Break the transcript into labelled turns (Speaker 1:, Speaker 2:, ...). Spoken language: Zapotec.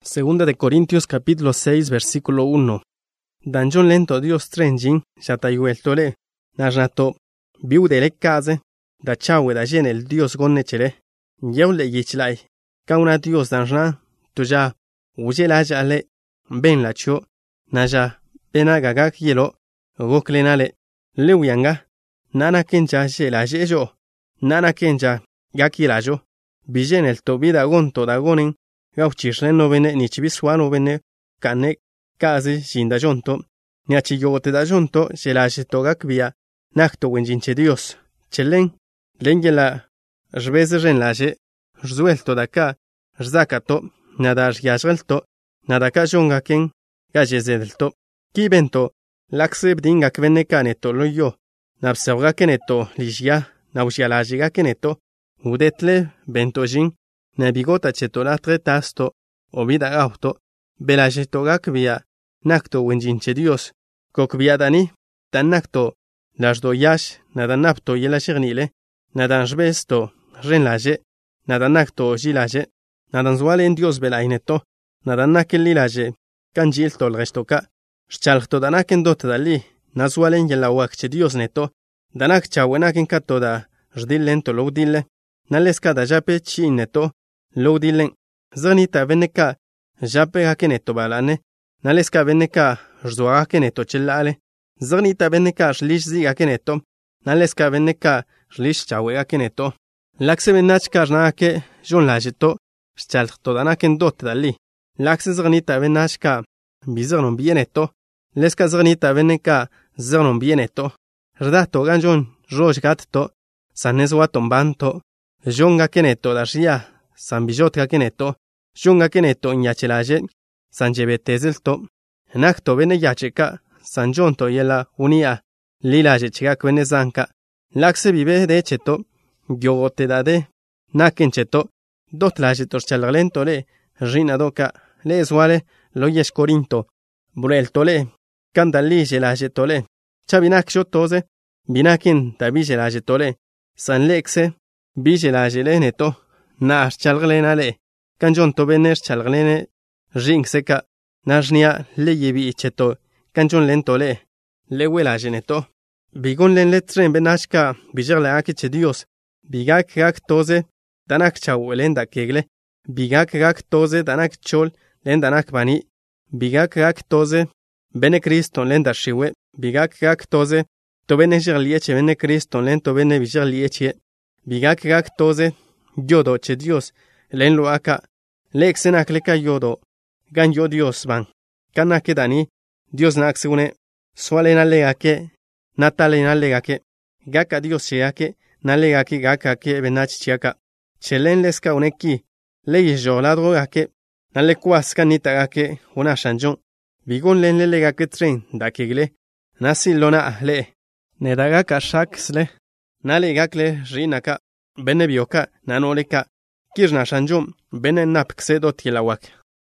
Speaker 1: Segunda de Corintios capítulo 6 versículo 1. Danjon lento Dios trenjin shatayueltole najnato biudele kaze da chawe da jen el Dios gonnechele yewle yichlai kauna Dios danjna tuja ujela jale ben la cho naja benaga gak yelo goklenale lewuyanga nana kenja jela jejo nana kenja gakilajo bijen el tobida gonto da gonin gauchishlen no bene ni chibiswano bene kane kazi jinda jonto ni achiyote da jonto jelaje togak via nakto wenjinche Dios chelen lengela jbeze renlaje rzuelto daka rzakato nada yasgelto nada ka jongaken gajezelto kibento lakseb dinga kvenne kaneto loyo nabsewga keneto lishya nausialajiga keneto udetle bentojin nabigota chetola tretasto obida auto belajeto gakvia nakto wenjinche Dios kokvia dani tan nakto lasdo yash nada napto yelashernile nada jbesto renlaje nada nakto jilaje nada zwale en Dios belaineto nada nakelilaje kanjilto alrestoka chalto danaken dot dali nazwalen yelawakche Dios neto danak chawenaken katoda jdillento lodille naleska da jape chineto lodilen zanita veneka jape hakeneto balane naleska veneka zwa hakeneto chellale zanita veneka shlish zi hakeneto naleska veneka shlish chawe hakeneto lakse venach karnake jon lajeto chalto danaken dot dali lakse zanita venachka bizarnon bieneto leska zanita veneka zarnon bieneto rdato ganjon roj gatto sanezwa tombanto jonga keneto dashia sanbijotka keneto jonga keneto nyachelaje sanjebetezelto nakto bene yacheka sanjonto yela unia lilaje chika kwene zanka lakse bibe de cheto gyogote dade nakencheto dotlaje torchalgalento le rinadoka le zwale lo yesh corinto bureltole kandali jelaje tole chabinak shotoze binakin tabijelaje tole sanlekse bijelaje le neto nash chalglenale kanjon to bener chalglene ringseka najnia le yebi cheto kanjon lentole le welaje neto bigon len letren benashka bijerla akiche Dios bigak gak toze danak chawelenda kegle bigak gak toze danak chol len danak bani bigak gak toze bene Cristo lenda shiwe bigak gak toze to bene jerlieche bene Cristo len to bene bijerlieche bigak gak toze yodo che Dios len lo aka lexenak leka yodo gan yo Dios ban kanake dani Dios nak segune swalena legake natalena legake gaka Dios cheake nalegake gaka ke benach chiaka chelen leska uneki leye joladro gake nalekwaska nitagake una shanjon bigon len legake tren dakegle nasilona le nedagaka shaksle nalegakle rinaka benebioka nanoleka kirna shanjum benen napksedo tilawak